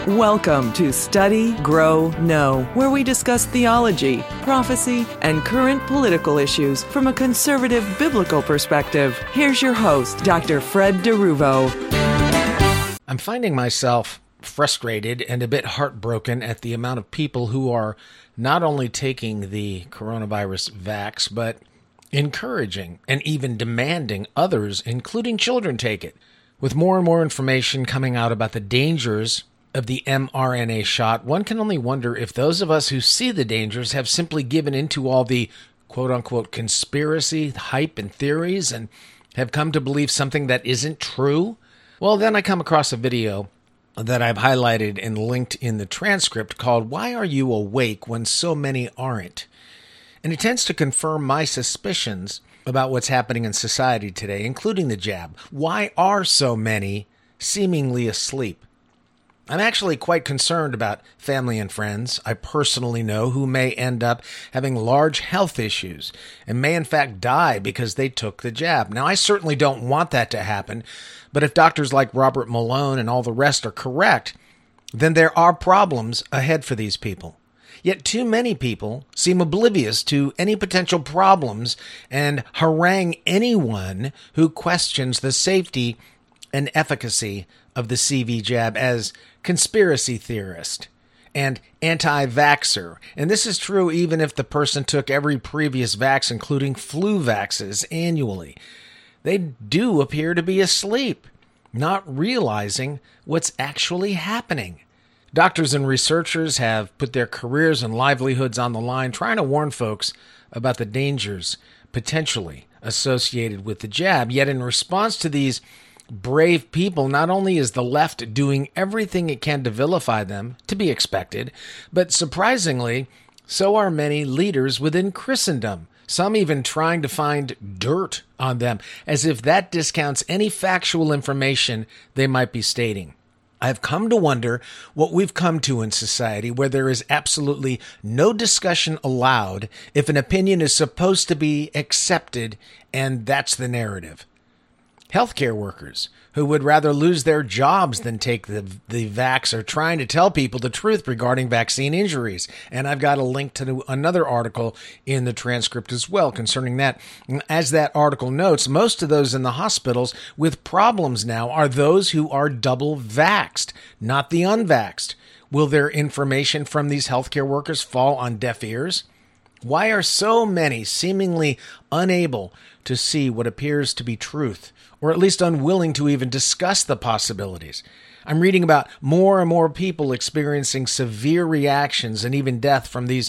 Welcome to Study, Grow, Know, where we discuss theology, prophecy, and current political issues from a conservative biblical perspective. Here's your host, Dr. Fred DeRuvo. I'm finding myself frustrated and a bit heartbroken at the amount of people who are not only taking the coronavirus vax, but encouraging and even demanding others, including children, take it. With more and more information coming out about the dangers of the mRNA shot, one can only wonder if those of us who see the dangers have simply given into all the quote-unquote conspiracy, hype, and theories and have come to believe something that isn't true. Well, then I come across a video that I've highlighted and linked in the transcript called "Why Are You Awake When So Many Aren't?" And it tends to confirm my suspicions about what's happening in society today, including the jab. Why are so many seemingly asleep? I'm actually quite concerned about family and friends I personally know who may end up having large health issues and may in fact die because they took the jab. Now, I certainly don't want that to happen, but if doctors like Robert Malone and all the rest are correct, then there are problems ahead for these people. Yet too many people seem oblivious to any potential problems and harangue anyone who questions the safety and efficacy of the CV jab as conspiracy theorist and anti-vaxxer. And this is true even if the person took every previous vax, including flu vaxes, annually. They do appear to be asleep, not realizing what's actually happening. Doctors and researchers have put their careers and livelihoods on the line trying to warn folks about the dangers potentially associated with the jab. Yet in response to these brave people, not only is the left doing everything it can to vilify them, to be expected, but surprisingly, so are many leaders within Christendom, some even trying to find dirt on them, as if that discounts any factual information they might be stating. I've come to wonder what we've come to in society where there is absolutely no discussion allowed if an opinion is supposed to be accepted, and that's the narrative. Healthcare workers who would rather lose their jobs than take the vax are trying to tell people the truth regarding vaccine injuries. And I've got a link to another article in the transcript as well concerning that. As that article notes, most of those in the hospitals with problems now are those who are double vaxxed, not the unvaxxed. Will their information from these healthcare workers fall on deaf ears? Why are so many seemingly unable to see what appears to be truth, or at least unwilling to even discuss the possibilities? I'm reading about more and more people experiencing severe reactions and even death from these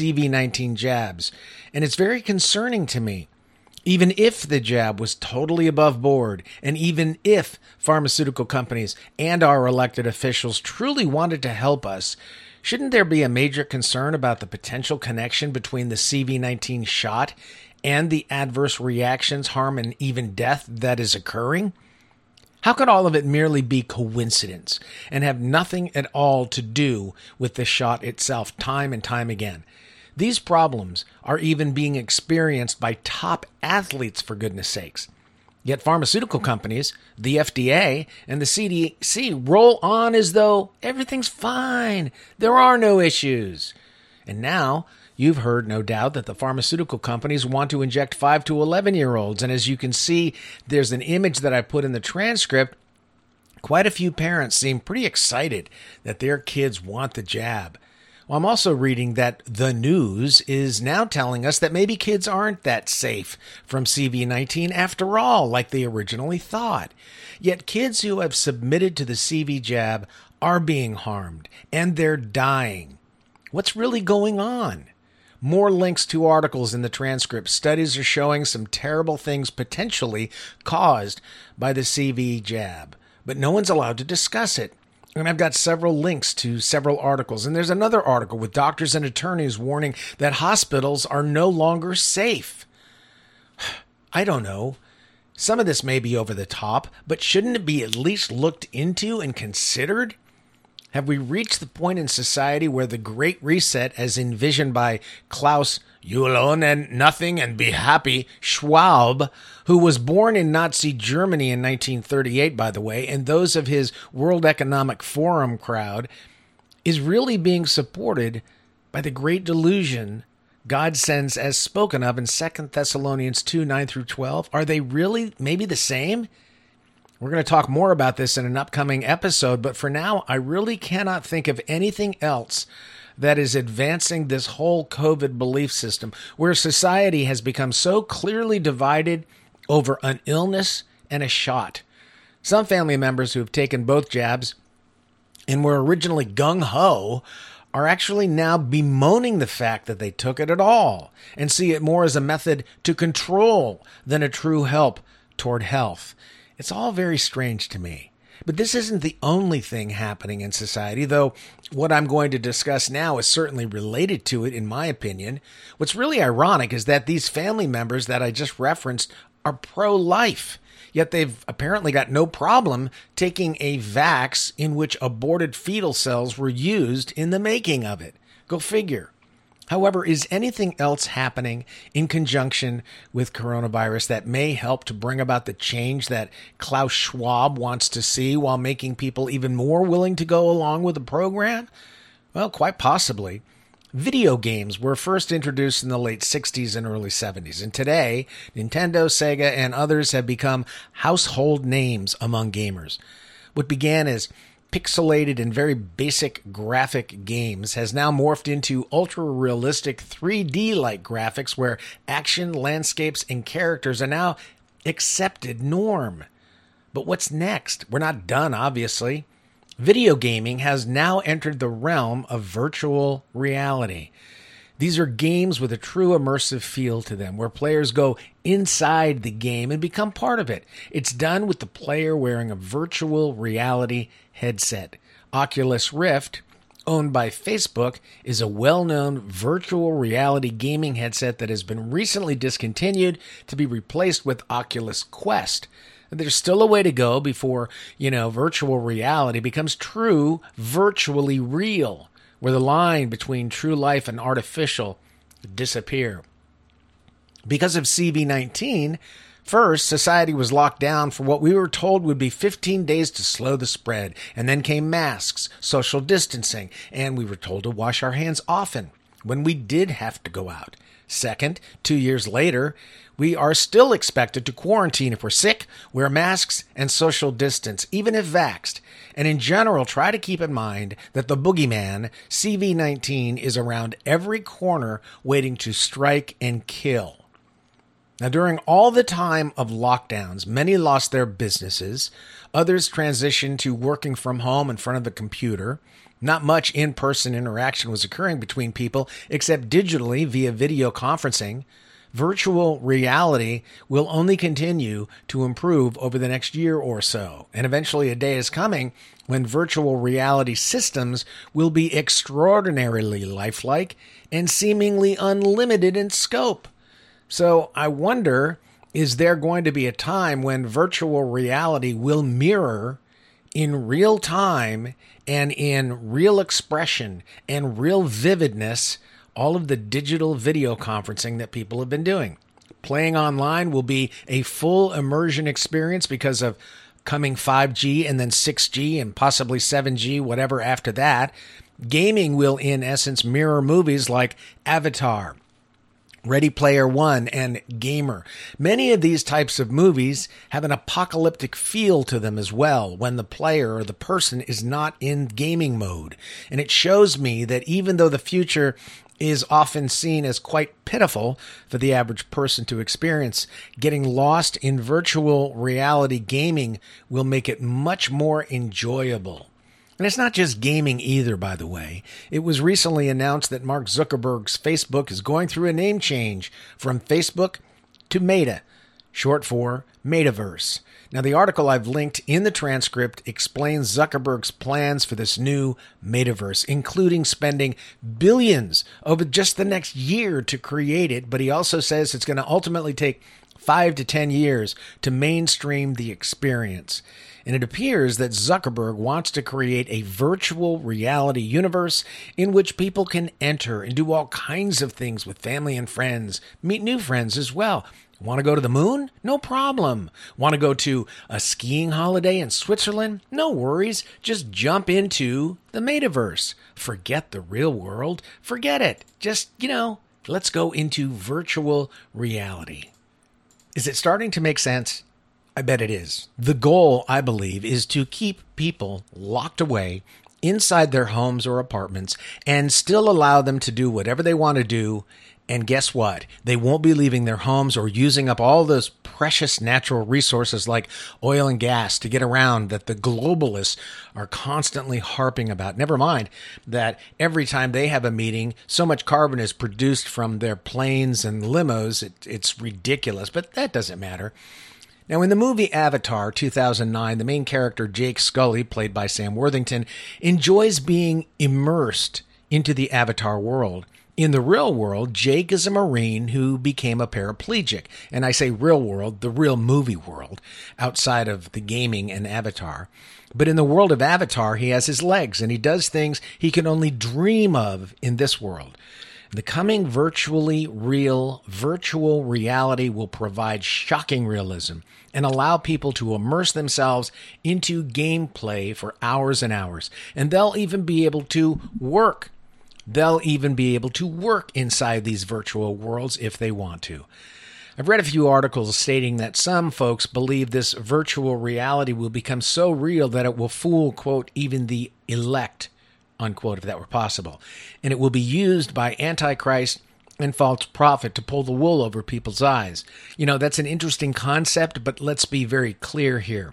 CV-19 jabs, and it's very concerning to me. Even if the jab was totally above board, and even if pharmaceutical companies and our elected officials truly wanted to help us, shouldn't there be a major concern about the potential connection between the CV-19 shot and the adverse reactions, harm, and even death that is occurring? How could all of it merely be coincidence and have nothing at all to do with the shot itself time and time again? These problems are even being experienced by top athletes, for goodness sakes. Yet pharmaceutical companies, the FDA, and the CDC roll on as though everything's fine. There are no issues. And now you've heard, no doubt, that the pharmaceutical companies want to inject 5 to 11-year-olds. And as you can see, there's an image that I put in the transcript. Quite a few parents seem pretty excited that their kids want the jab. Well, I'm also reading that the news is now telling us that maybe kids aren't that safe from CV-19 after all, like they originally thought. Yet kids who have submitted to the CV jab are being harmed, and they're dying. What's really going on? More links to articles in the transcript. Studies are showing some terrible things potentially caused by the CV jab, but no one's allowed to discuss it. And I've got several links to several articles. And there's another article with doctors and attorneys warning that hospitals are no longer safe. I don't know. Some of this may be over the top, but shouldn't it be at least looked into and considered? Have we reached the point in society where the Great Reset, as envisioned by Klaus You will own and nothing and be happy, Schwab, who was born in Nazi Germany in 1938, by the way, and those of his World Economic Forum crowd, is really being supported by the great delusion God sends as spoken of in 2 Thessalonians 2, 9 through 12. Are they really maybe the same? We're going to talk more about this in an upcoming episode, but for now, I really cannot think of anything else that is advancing this whole COVID belief system, where society has become so clearly divided over an illness and a shot. Some family members who have taken both jabs and were originally gung-ho are actually now bemoaning the fact that they took it at all and see it more as a method to control than a true help toward health. It's all very strange to me. But this isn't the only thing happening in society, though what I'm going to discuss now is certainly related to it, in my opinion. What's really ironic is that these family members that I just referenced are pro-life, yet they've apparently got no problem taking a vax in which aborted fetal cells were used in the making of it. Go figure. However, is anything else happening in conjunction with coronavirus that may help to bring about the change that Klaus Schwab wants to see while making people even more willing to go along with the program? Well, quite possibly. Video games were first introduced in the late 60s and early 70s, and today, Nintendo, Sega, and others have become household names among gamers. What began as pixelated and very basic graphic games has now morphed into ultra-realistic 3D-like graphics where action, landscapes, and characters are now accepted norm. But what's next? We're not done, obviously. Video gaming has now entered the realm of virtual reality. These are games with a true immersive feel to them, where players go inside the game and become part of it. It's done with the player wearing a virtual reality headset. Oculus Rift, owned by Facebook, is a well-known virtual reality gaming headset that has been recently discontinued to be replaced with Oculus Quest. There's still a way to go before, virtual reality becomes true, virtually real, where the line between true life and artificial disappear. Because of CV-19, first, society was locked down for what we were told would be 15 days to slow the spread, and then came masks, social distancing, and we were told to wash our hands often when we did have to go out. Second, 2 years later, we are still expected to quarantine if we're sick, wear masks, and social distance, even if vaxxed. And in general, try to keep in mind that the boogeyman, CV-19, is around every corner waiting to strike and kill. Now, during all the time of lockdowns, many lost their businesses. Others transitioned to working from home in front of a computer. Not much in-person interaction was occurring between people except digitally via video conferencing. Virtual reality will only continue to improve over the next year or so, and eventually a day is coming when virtual reality systems will be extraordinarily lifelike and seemingly unlimited in scope. So I wonder, is there going to be a time when virtual reality will mirror in real time and in real expression and real vividness all of the digital video conferencing that people have been doing? Playing online will be a full immersion experience because of coming 5G and then 6G and possibly 7G, whatever after that. Gaming will, in essence, mirror movies like Avatar, Ready Player One, and Gamer. Many of these types of movies have an apocalyptic feel to them as well when the player or the person is not in gaming mode. And it shows me that even though the future is often seen as quite pitiful for the average person to experience, getting lost in virtual reality gaming will make it much more enjoyable. And it's not just gaming either, by the way. It was recently announced that Mark Zuckerberg's Facebook is going through a name change from Facebook to Meta, short for Metaverse. Now, the article I've linked in the transcript explains Zuckerberg's plans for this new Metaverse, including spending billions over just the next year to create it, but he also says it's going to ultimately take 5 to 10 years to mainstream the experience. And it appears that Zuckerberg wants to create a virtual reality universe in which people can enter and do all kinds of things with family and friends, meet new friends as well. Want to go to the moon? No problem. Want to go to a skiing holiday in Switzerland? No worries. Just jump into the metaverse. Forget the real world. Forget it. Just, let's go into virtual reality. Is it starting to make sense? I bet it is. The goal, I believe, is to keep people locked away inside their homes or apartments and still allow them to do whatever they want to do. And guess what? They won't be leaving their homes or using up all those precious natural resources like oil and gas to get around that the globalists are constantly harping about. Never mind that every time they have a meeting, so much carbon is produced from their planes and limos. It's ridiculous, but that doesn't matter. Now, in the movie Avatar 2009, the main character, Jake Sully, played by Sam Worthington, enjoys being immersed into the Avatar world. In the real world, Jake is a Marine who became a paraplegic. And I say real world, the real movie world, outside of the gaming and Avatar. But in the world of Avatar, he has his legs and he does things he can only dream of in this world. The coming virtually real virtual reality will provide shocking realism and allow people to immerse themselves into gameplay for hours and hours. And they'll even be able to work. They'll even be able to work inside these virtual worlds if they want to. I've read a few articles stating that some folks believe this virtual reality will become so real that it will fool, quote, even the elect, unquote, if that were possible. And it will be used by Antichrist and false prophet to pull the wool over people's eyes. That's an interesting concept, but let's be very clear here.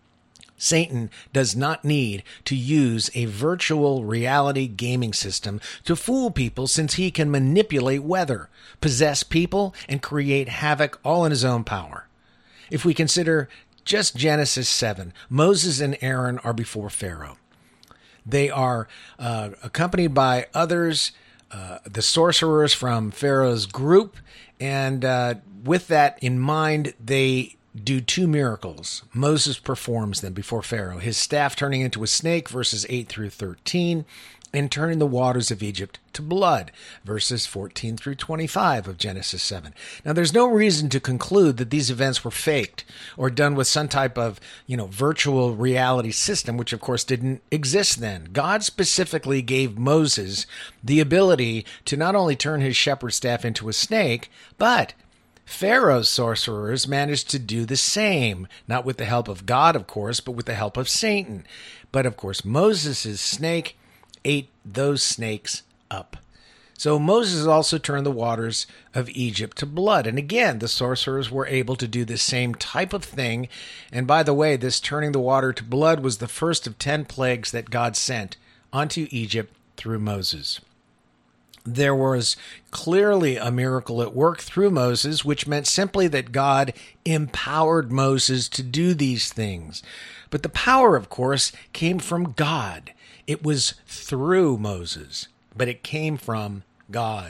Satan does not need to use a virtual reality gaming system to fool people, since he can manipulate weather, possess people, and create havoc all in his own power. If we consider just Genesis 7, Moses and Aaron are before Pharaoh. They are accompanied by others, the sorcerers from Pharaoh's group, and with that in mind, they do two miracles. Moses performs them before Pharaoh, his staff turning into a snake, verses 8 through 13, and turning the waters of Egypt to blood, verses 14 through 25 of Genesis 7. Now, there's no reason to conclude that these events were faked or done with some type of, virtual reality system, which of course didn't exist then. God specifically gave Moses the ability to not only turn his shepherd's staff into a snake, but Pharaoh's sorcerers managed to do the same, not with the help of God, of course, but with the help of Satan. But of course, Moses' snake ate those snakes up. So Moses also turned the waters of Egypt to blood. And again, the sorcerers were able to do the same type of thing. And by the way, this turning the water to blood was the first of 10 plagues that God sent onto Egypt through Moses. There was clearly a miracle at work through Moses, which meant simply that God empowered Moses to do these things. But the power, of course, came from God. It was through Moses, but it came from God.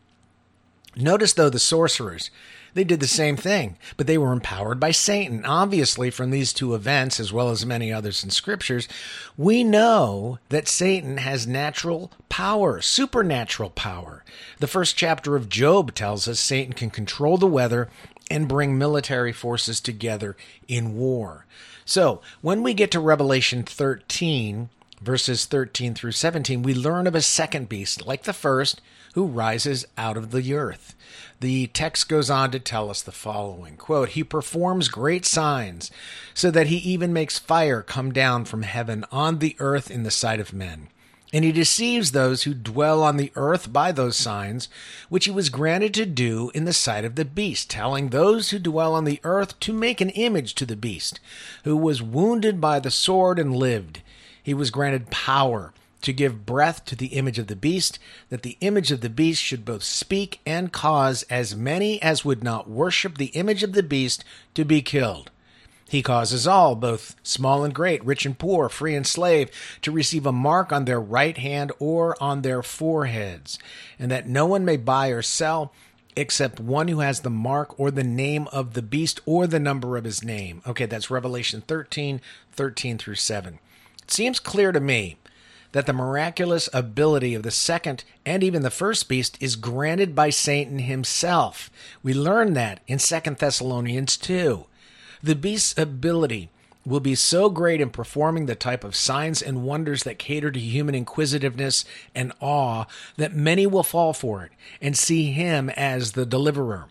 Notice, though, the sorcerers, they did the same thing, but they were empowered by Satan. Obviously, from these two events, as well as many others in scriptures, we know that Satan has natural power, supernatural power. The first chapter of Job tells us Satan can control the weather and bring military forces together in war. So, when we get to Revelation 13, verses 13 through 17, we learn of a second beast, like the first, who rises out of the earth. The text goes on to tell us the following, quote, "He performs great signs, so that he even makes fire come down from heaven on the earth in the sight of men. And he deceives those who dwell on the earth by those signs, which he was granted to do in the sight of the beast, telling those who dwell on the earth to make an image to the beast, who was wounded by the sword and lived. He was granted power to give breath to the image of the beast, that the image of the beast should both speak and cause as many as would not worship the image of the beast to be killed. He causes all, both small and great, rich and poor, free and slave, to receive a mark on their right hand or on their foreheads, and that no one may buy or sell except one who has the mark or the name of the beast or the number of his name. Okay, that's Revelation 13:13 through 7. It seems clear to me that the miraculous ability of the second and even the first beast is granted by Satan himself. We learn that in 2 Thessalonians 2. The beast's ability will be so great in performing the type of signs and wonders that cater to human inquisitiveness and awe that many will fall for it and see him as the deliverer.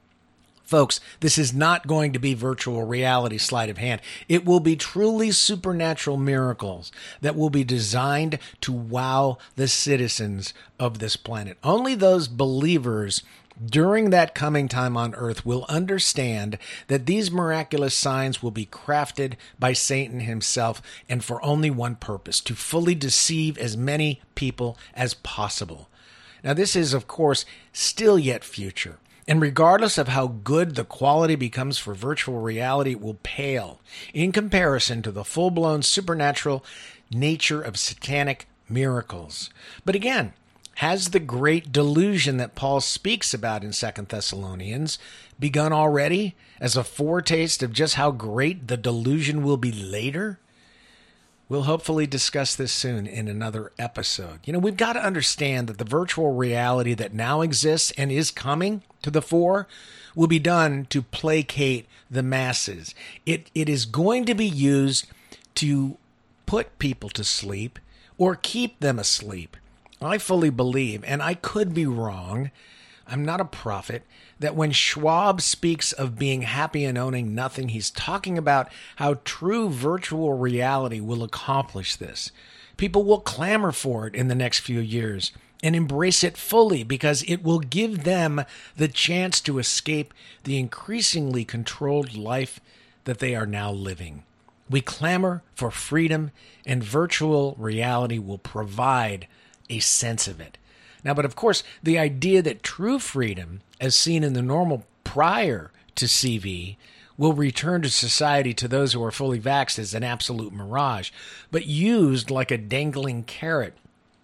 Folks, this is not going to be virtual reality sleight of hand. It will be truly supernatural miracles that will be designed to wow the citizens of this planet. Only those believers during that coming time on earth will understand that these miraculous signs will be crafted by Satan himself and for only one purpose, to fully deceive as many people as possible. Now, this is, of course, still yet future. And regardless of how good the quality becomes for virtual reality, it will pale in comparison to the full-blown supernatural nature of satanic miracles. But again, has the great delusion that Paul speaks about in 2 Thessalonians begun already as a foretaste of just how great the delusion will be later? We'll hopefully discuss this soon in another episode. We've got to understand that the virtual reality that now exists and is coming to the fore will be done to placate the masses. It is going to be used to put people to sleep or keep them asleep. I fully believe, and I could be wrong, I'm not a prophet, that when Schwab speaks of being happy and owning nothing, he's talking about how true virtual reality will accomplish this. People will clamor for it in the next few years and embrace it fully because it will give them the chance to escape the increasingly controlled life that they are now living. We clamor for freedom, and virtual reality will provide a sense of it. Now, but of course, the idea that true freedom, as seen in the normal prior to CV, will return to society to those who are fully vaxxed is an absolute mirage, but used like a dangling carrot.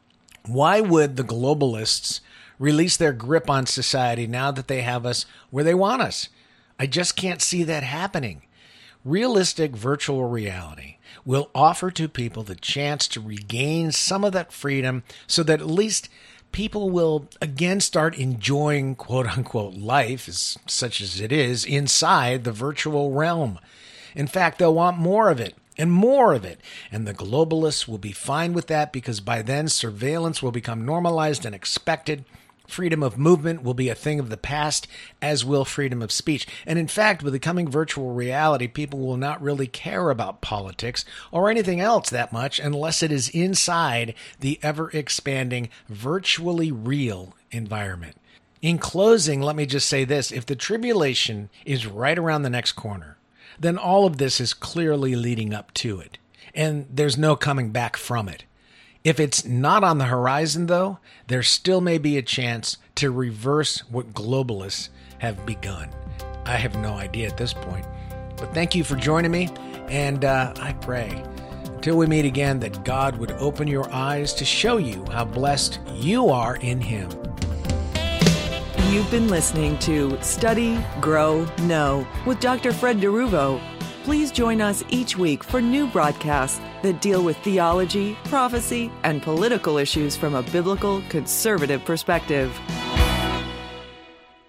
Why would the globalists release their grip on society now that they have us where they want us? I just can't see that happening. Realistic virtual reality will offer to people the chance to regain some of that freedom so that at least people will again start enjoying quote-unquote life, such as it is, inside the virtual realm. In fact, they'll want more of it and more of it, and the globalists will be fine with that because by then surveillance will become normalized and expected. Freedom of movement will be a thing of the past, as will freedom of speech. And in fact, with the coming virtual reality, people will not really care about politics or anything else that much unless it is inside the ever-expanding, virtually real environment. In closing, let me just say this. If the tribulation is right around the next corner, then all of this is clearly leading up to it, and there's no coming back from it. If it's not on the horizon, though, there still may be a chance to reverse what globalists have begun. I have no idea at this point. But thank you for joining me, and I pray, until we meet again, that God would open your eyes to show you how blessed you are in Him. You've been listening to Study, Grow, Know with Dr. Fred DeRuvo. Please join us each week for new broadcasts that deal with theology, prophecy, and political issues from a biblical, conservative perspective.